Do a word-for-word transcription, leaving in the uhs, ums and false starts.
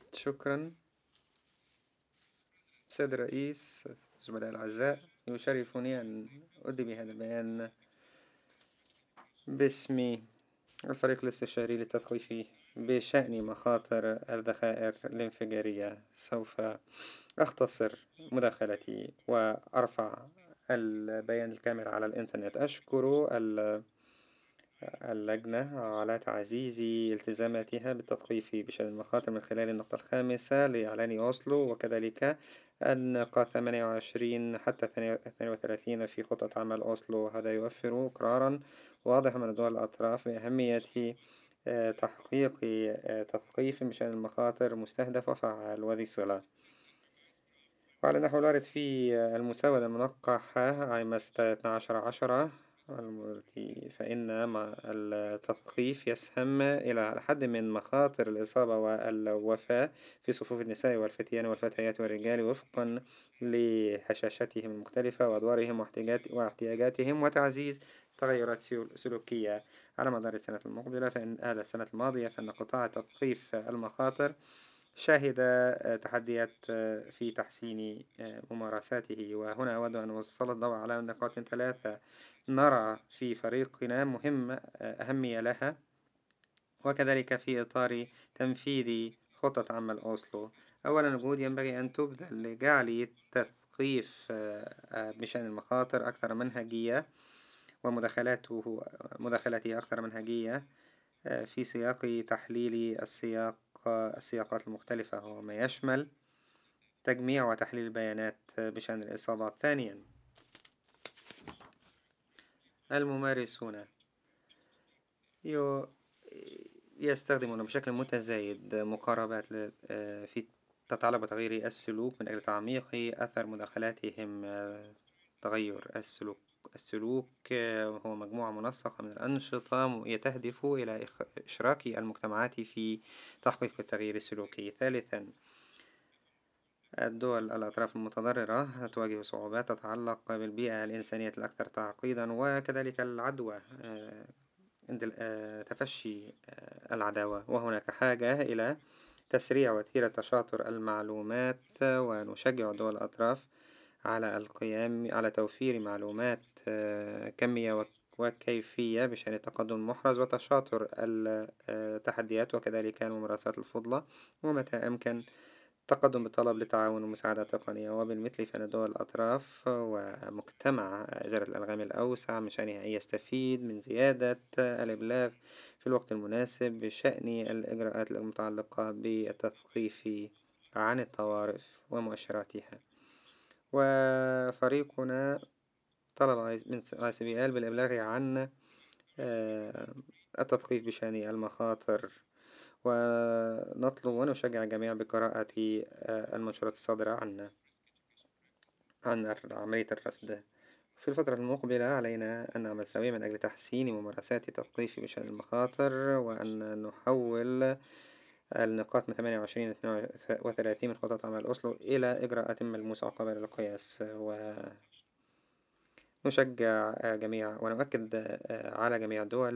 شكرا سيد الرئيس. زملاء الأعزاء، يشرفني أن أدلي بهذا البيان باسم الفريق الاستشاري للتثقيف بشأن مخاطر الذخائر الانفجارية. سوف أختصر مداخلتي وأرفع البيان الكامل على الإنترنت. أشكر اللجنة على تعزيز التزاماتها بالتثقيف بشأن المخاطر من خلال النقطة الخامسة لإعلان أوسلو، وكذلك النقاط ثمانية وعشرين حتى اثنين وثلاثين في خطة عمل أوسلو. هذا يوفر إقرارا واضحا من دول الأطراف بأهمية آه، تحقيق آه، تثقيف بشأن المخاطر مستهدف وفعال وذي صلة. وعلى نحو الوارد في المسودة المنقحة عام اثنا عشر عشرة التي فإن مع التثقيف يسهم إلى حد من مخاطر الإصابة والوفاة في صفوف النساء والفتيان والفتيات والرجال وفقا لهشاشتهم المختلفة وأدوارهم واحتياجات- واحتياجاتهم، وتعزيز تغيرات سلو- سلوكية على مدار السنة المقبلة. فإن آل السنة الماضية فإن قطاع تثقيف المخاطر شهد آه، تحديات آه، في تحسين آه، ممارساته. وهنا أود أن أوصل الضوء على نقاط ثلاثة نرى في فريقنا مهم آه، أهمية لها، وكذلك في إطار تنفيذ خطة عمل أوسلو. أولا، الجهود ينبغي أن تبذل لجعل التثقيف آه، آه، بشأن المخاطر أكثر منهجية، ومداخلاته مداخلته أكثر منهجية آه، في سياق تحليل السياق السياقات المختلفة، وما يشمل تجميع وتحليل البيانات بشأن الإصابات. ثانيا، الممارسون يو- يستخدمون بشكل متزايد مقاربات ل- آه، في تتعلق بتغيير السلوك من أجل تعميق أثر مداخلاتهم. آه، تغير السلوك السلوك آه، هو مجموعة منسقة من الأنشطة تهدف إلى إخ- إشراك المجتمعات في تحقيق التغيير السلوكي. ثالثا، الدول الأطراف المتضررة تواجه صعوبات تتعلق بالبيئة الإنسانية الأكثر تعقيدا، وكذلك العدوى آه، عند ال- آه، تفشي آه، العداوة. وهناك حاجة إلى تسريع وتيرة تشاطر المعلومات، ونشجع دول الأطراف على القيام على توفير معلومات آه، كمية وك- وكيفية بشأن التقدم المحرز وتشاطر التحديات وكذلك الممارسات الفضلة. ومتى أمكن تقدم بالطلب للتعاون والمساعدة التقنية. وبالمثل فإن دول الأطراف ومجتمع إزالة الألغام الأوسع من شأنها أن يستفيد من زيادة الإبلاغ في الوقت المناسب بشأن الإجراءات المتعلقة بالتثقيف عن الطوارئ ومؤشراتها. وفريقنا طلب من آي سي بي إل بالإبلاغ عن آه، التثقيف بشأن المخاطر، ونطلب ونشجع الجميع بقراءة آه، المنشورات الصادرة عنا عن عملية الرصد. في الفترة المقبلة علينا أن نعمل سويا من أجل تحسين ممارسات التثقيف بشأن المخاطر، وأن نحول النقاط من ثمانية وعشرين إلى اثنين وثلاثين من خطط عمل أوسلو إلى إجراءات ملموسة وقابلة للقياس. ونشجع جميع ونؤكد آه، على جميع الدول